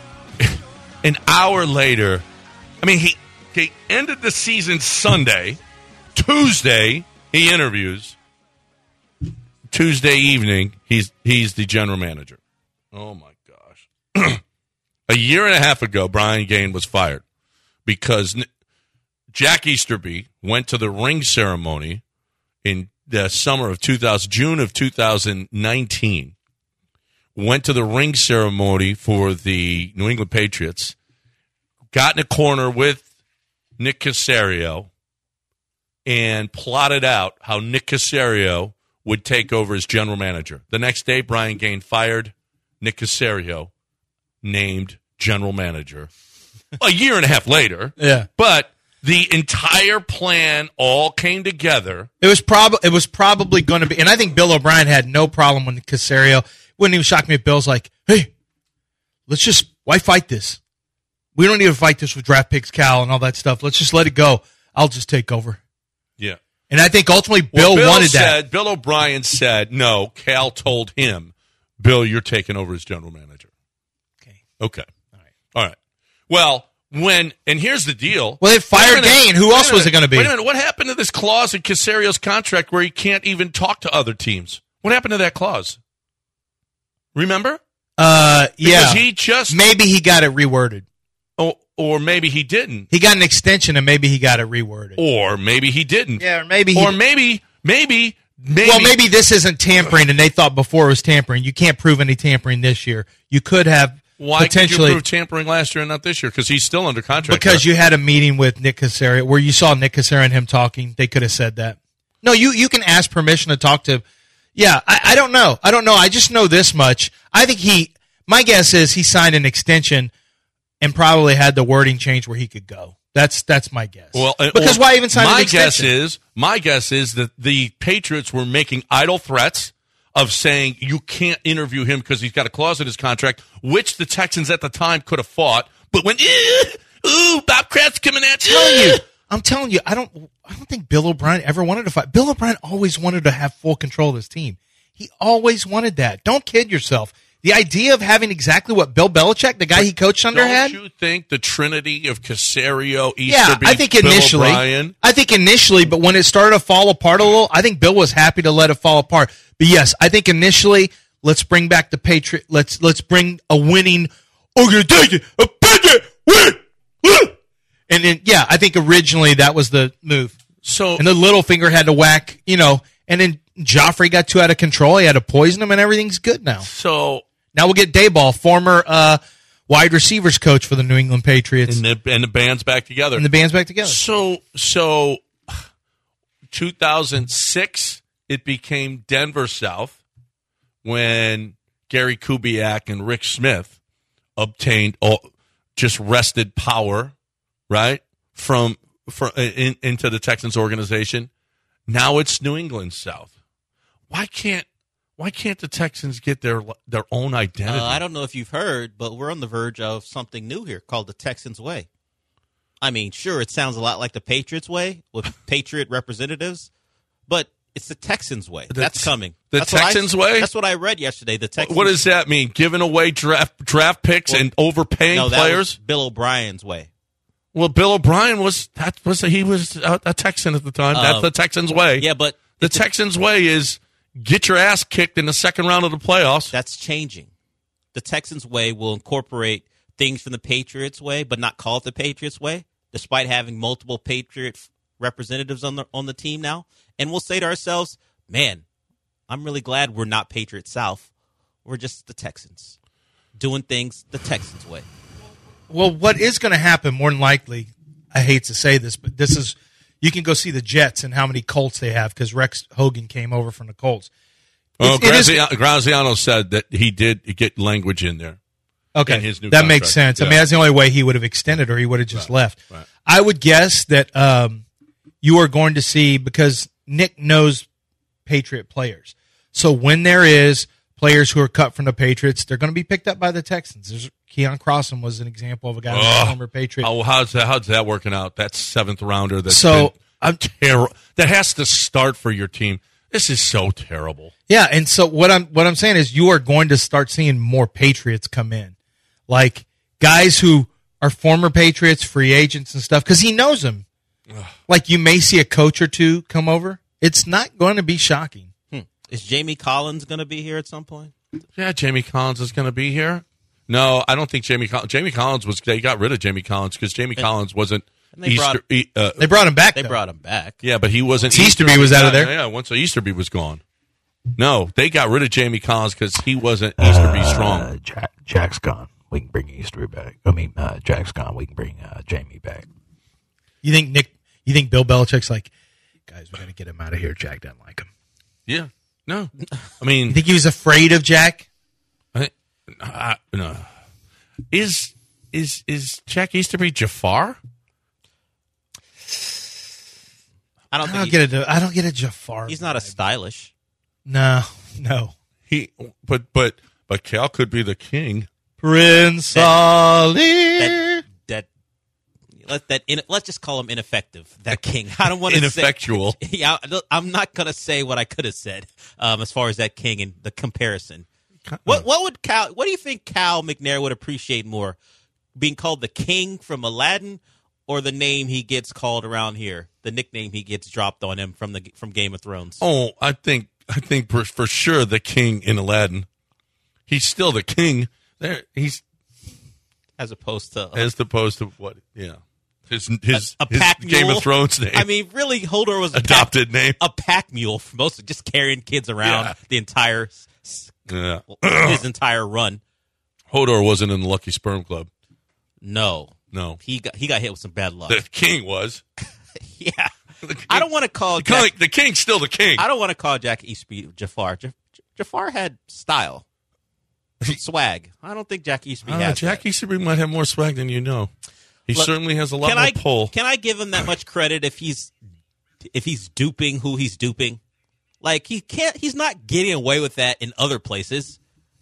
An hour later, I mean, he ended the season Sunday. Tuesday, he interviews. Tuesday evening, he's the general manager. Oh, my gosh. A year and a half ago, Brian Gaine was fired because Jack Easterby went to the ring ceremony in the summer of June of 2019. Went to the ring ceremony for the New England Patriots. Got in a corner with Nick Caserio and plotted out how Nick Caserio would take over as general manager. The next day, Brian Gaine fired Nick Caserio, named general manager. A year and a half later. Yeah. But the entire plan all came together. It was probably going to be, and I think Bill O'Brien had no problem with Caserio. Wouldn't even shock me if Bill's like, hey, why fight this? We don't need to fight this with draft picks, Cal, and all that stuff. Let's just let it go. I'll just take over. Yeah. And I think ultimately Bill wanted that. Bill O'Brien said, no, Cal told him, Bill, you're taking over as general manager. Okay. All right. Well, and here's the deal. Well, they fired Gaine. Who else was it going to be? Wait a minute. What happened to this clause in Caserio's contract where he can't even talk to other teams? What happened to that clause? Remember? Yeah. Because he just... Maybe he got it reworded. Or maybe he didn't. He got an extension and maybe he got it reworded. Or maybe he didn't. Yeah, or maybe maybe... Well, maybe this isn't tampering and they thought before it was tampering. You can't prove any tampering this year. You could have... Why could you prove tampering last year and not this year? Because he's still under contract. Because you had a meeting with Nick Caserio where you saw Nick Caserio and him talking. They could have said that. No, you can ask permission to talk to. Yeah, I don't know. I just know this much. I think my guess is he signed an extension and probably had the wording change where he could go. That's my guess. Well, because why even sign an extension? My guess is that the Patriots were making idle threats of saying you can't interview him because he's got a clause in his contract, which the Texans at the time could have fought. But when, Bob Kraft's coming at you. I'm telling you, I don't think Bill O'Brien ever wanted to fight. Bill O'Brien always wanted to have full control of his team. He always wanted that. Don't kid yourself. The idea of having exactly what Bill Belichick, the guy he coached under, had. Don't you think the trinity of Caserio, Easterby, yeah, I think initially, Bill O'Brien? I think initially, but when it started to fall apart a little, I think Bill was happy to let it fall apart. But yes, I think initially, let's bring back the Patriot. Let's bring a winning organization. And then, yeah, I think originally that was the move. And the little finger had to whack, and then Joffrey got too out of control. He had to poison him, and everything's good now. So now we'll get Dayball, former wide receivers coach for the New England Patriots. And the band's back together. So 2006, it became Denver South when Gary Kubiak and Rick Smith obtained just wrested power, right, into the Texans organization. Now it's New England South. Why can't the Texans get their own identity? I don't know if you've heard, but we're on the verge of something new here called the Texans Way. I mean, sure, it sounds a lot like the Patriots Way with Patriot representatives, but it's the Texans Way. That's coming. Texans Way? That's what I read yesterday. The Texans. What does that mean? Giving away draft picks and overpaying players? That was Bill O'Brien's way. Well, Bill O'Brien was a Texan at the time. That's the Texans way. Yeah, but the Texans way is get your ass kicked in the second round of the playoffs. That's changing. The Texans way will incorporate things from the Patriots way, but not call it the Patriots way, despite having multiple Patriot representatives on the team now. And we'll say to ourselves, man, I'm really glad we're not Patriot South. We're just the Texans doing things the Texans way. Well, what is going to happen more than likely, I hate to say this, but this is, you can go see the Jets and how many Colts they have because Rex Hogan came over from the Colts. Graziano said that he did get language in there. Okay, in his new that contract. makes sense. Yeah. I mean, that's the only way he would have extended or he would have just left. Right. I would guess that you are going to see, because Nick knows Patriot players. So when there is players who are cut from the Patriots, they're going to be picked up by the Texans. Keon Crossen was an example of a guy who was a former Patriot. How's that working out? That 7th rounder that has to start for your team. This is so terrible. Yeah, and so what I'm saying is you are going to start seeing more Patriots come in. Like guys who are former Patriots, free agents and stuff, because he knows them. Like you may see a coach or two come over. It's not going to be shocking. Is Jamie Collins going to be here at some point? Yeah, Jamie Collins is going to be here. No, I don't think Jamie Collins was. They got rid of Jamie Collins because Jamie Collins wasn't. They brought him back. They brought him back. Yeah, but he wasn't. Easterby was out of there. Yeah, once Easterby was gone. No, they got rid of Jamie Collins because he wasn't Easterby strong. Jack's gone. We can bring Easterby back. Jack's gone. We can bring Jamie back. You think Bill Belichick's like, guys, we're going to get him out of here. Jack doesn't like him. Yeah. No. I mean, you think he was afraid of Jack? No. Is Jack Easterby Jafar? I don't get a Jafar. He's not a stylish. No. But Cal could be the king. Prince Ali. Let's just call him ineffective. That king. I don't want to ineffectual. Yeah, I'm not going to say what I could have said as far as that king and the comparison. What do you think Cal McNair would appreciate more, being called the king from Aladdin, or the name he gets called around here, the nickname he gets dropped on him from Game of Thrones? Oh, I think for sure the king in Aladdin. He's still the king there. He's as opposed to what? Yeah. His pack Game mule. of Thrones name. I mean, really, Hodor was adopted name. A pack mule for mostly just carrying kids around the entire his entire run. Hodor wasn't in the Lucky Sperm Club. No. He got hit with some bad luck. The king was. Yeah. I don't want to call the king's still the king. I don't want to call Jack Easterby Jafar. Jafar had style, swag. I don't think Jack Easterby has Jack Easterby might have more swag than you know. He certainly has a lot more pull. Can I give him that much credit if he's duping who he's duping? Like he's not getting away with that in other places.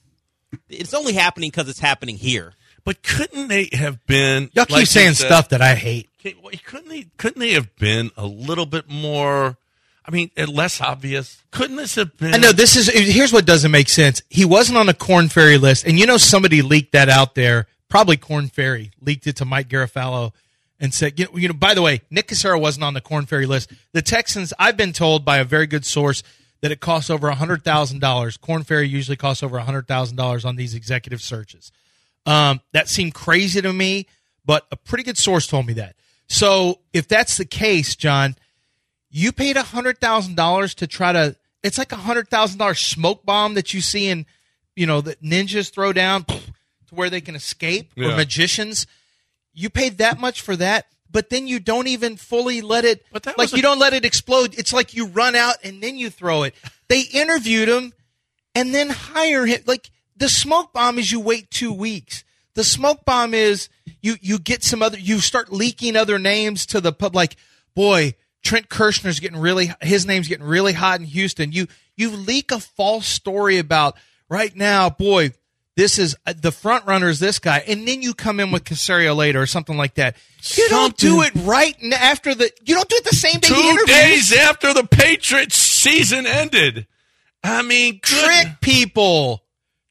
It's only happening because it's happening here. But couldn't they have been? Y'all keep saying stuff that I hate. Couldn't they have been a little bit more? I mean, less obvious. Couldn't this have been? I know this is. Here's what doesn't make sense. He wasn't on the Korn Ferry list, and somebody leaked that out there. Probably Korn Ferry leaked it to Mike Garafalo and said, by the way, Nick Caserio wasn't on the Korn Ferry list. The Texans, I've been told by a very good source that it costs over $100,000. Korn Ferry usually costs over $100,000 on these executive searches. That seemed crazy to me, but a pretty good source told me that. So if that's the case, John, you paid $100,000 to try to, it's like $100,000 smoke bomb that you see in, that ninjas throw down to where they can escape, or magicians. You paid that much for that, but then you don't even fully let it, you don't let it explode. It's like you run out and then you throw it. They interviewed him and then hire him. Like, the smoke bomb is you wait 2 weeks. The smoke bomb is you get you start leaking other names to the pub. Like, boy, Trent Kirshner's his name's getting really hot in Houston. You leak a false story about right now, boy, this is the front runner is this guy. And then you come in with Caserio later or something like that. You don't do it right after you don't do it the same day. 2 days after the Patriots season ended. I mean, trick people.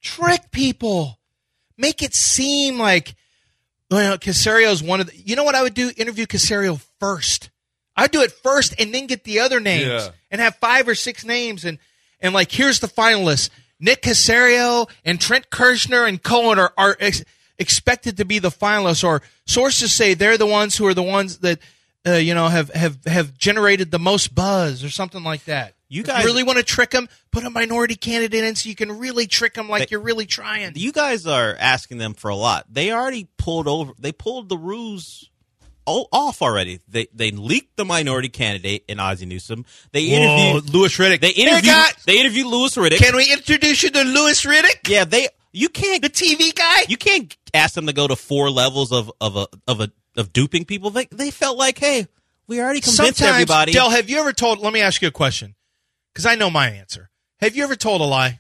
Make it seem like, Caserio's one of the... You know what I would do? Interview Caserio first. I'd do it first and then get the other names and have 5 or 6 names and here's the finalists. Nick Caserio and Trent Kirshner and Cohen are expected to be the finalists, or sources say they're the ones who are the ones that have generated the most buzz or something like that. You guys really want to trick them? Put a minority candidate in so you can really trick them like you're really trying. You guys are asking them for a lot. They already pulled the ruse off already. They leaked the minority candidate in Ozzie Newsome. They interviewed Louis Riddick. They interviewed Louis Riddick. Can we introduce you to Louis Riddick? Yeah, you can't, the TV guy. You can't ask them to go to 4 levels of duping people. They felt like, hey, we already convinced everybody. Del, have you ever told? Let me ask you a question, because I know my answer. Have you ever told a lie?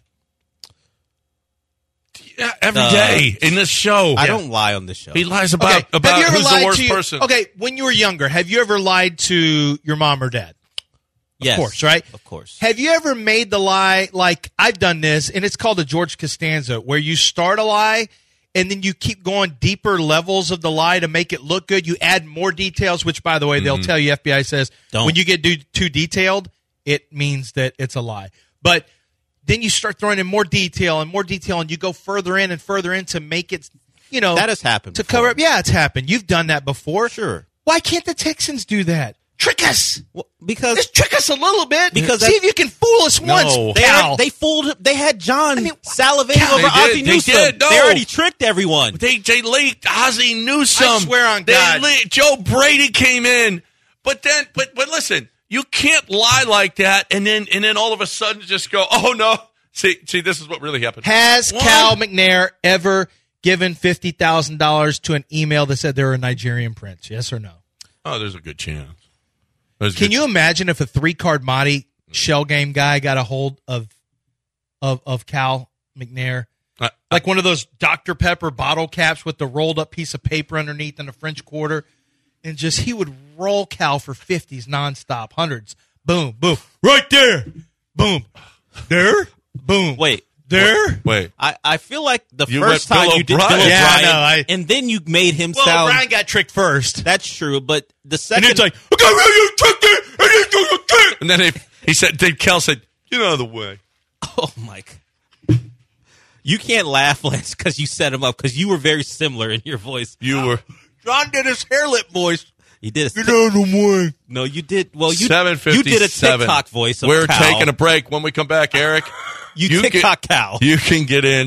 Yeah, every day in this show. I don't lie on this show. He lies about who's the worst person. Okay, when you were younger, have you ever lied to your mom or dad? Yes. Of course, right? Of course. Have you ever made the lie, like I've done this, and it's called a George Costanza, where you start a lie and then you keep going deeper levels of the lie to make it look good. You add more details, which, by the way, they'll tell you, FBI says, when you get too detailed, it means that it's a lie. But then you start throwing in more detail, and you go further in and further in to make it, that has happened to before. cover up. Yeah, it's happened. You've done that before. Sure. Why can't the Texans do that? Trick us. Well, because just trick us a little bit. Because see if you can fool us once. They fooled. They had John salivating over Ozzie Newsome. They already tricked everyone. They leaked Ozzie Newsome. I swear on God. Joe Brady came in, but listen, you can't lie like that, and then all of a sudden just go, oh no. See, this is what really happened. Has Cal McNair ever given $50,000 to an email that said they were a Nigerian prince? Yes or no? Oh, there's a good chance. Can you imagine if a 3-card Monty shell game guy got a hold of Cal McNair? Like one of those Dr. Pepper bottle caps with the rolled up piece of paper underneath and a French quarter. And he would roll Cal for 50s nonstop, hundreds. Boom, boom. Right there. Boom. There. Boom. Wait. There? Wait. I feel like the first time you did Bill O'Brien, and then you made him sound... O'Brien got tricked first. That's true, but the second... And it's like, okay, you tricked it, and then Cal said, get out of the way. Oh, Mike. You can't laugh, Lance, because you set him up, because you were very similar in your voice. You were... John did his hair lip voice. He did. Get out of the way. No, you did. Well, you did a 7:57. TikTok voice of We're Cal. taking a break. When we come back, Eric... You TikTok Cal. You can get in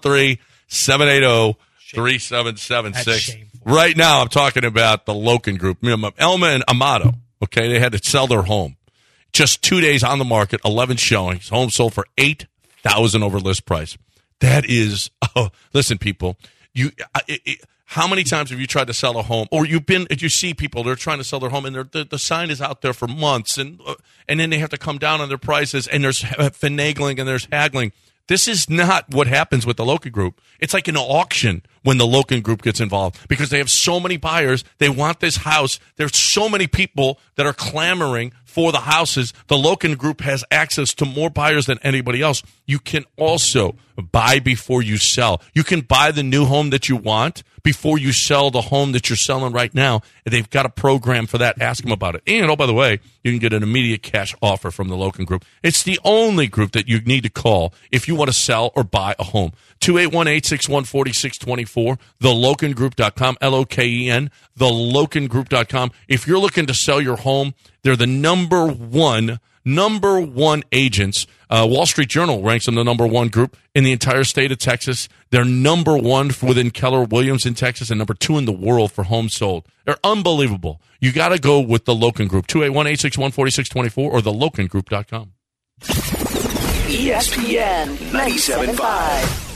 713-780-3776. Right now, I'm talking about the Loken Group. Elma and Amato, okay, they had to sell their home. Just 2 days on the market, 11 showings. Home sold for $8,000 over list price. That is, listen, people, how many times have you tried to sell a home, or you see people, they're trying to sell their home, and the sign is out there for months, and then they have to come down on their prices, and there's finagling and there's haggling. This is not what happens with the Loken Group. It's like an auction when the Loken Group gets involved, because they have so many buyers. They want this house. There's so many people that are clamoring for the houses. The Loken Group has access to more buyers than anybody else. You can also buy before you sell. You can buy the new home that you want before you sell the home that you're selling right now. They've got a program for that. Ask them about it. And, oh, by the way, you can get an immediate cash offer from the Loken Group. It's the only group that you need to call if you want to sell or buy a home. 281-861-4624, thelokengroup.com, L-O-K-E-N, thelokengroup.com. If you're looking to sell your home, they're the number one agents. Wall Street Journal ranks them the number one group in the entire state of Texas. They're number one within Keller Williams in Texas and number 2 in the world for homes sold. They're unbelievable. You got to go with the Loken Group, 281-861-4624 or thelokengroup.com. ESPN 97.5.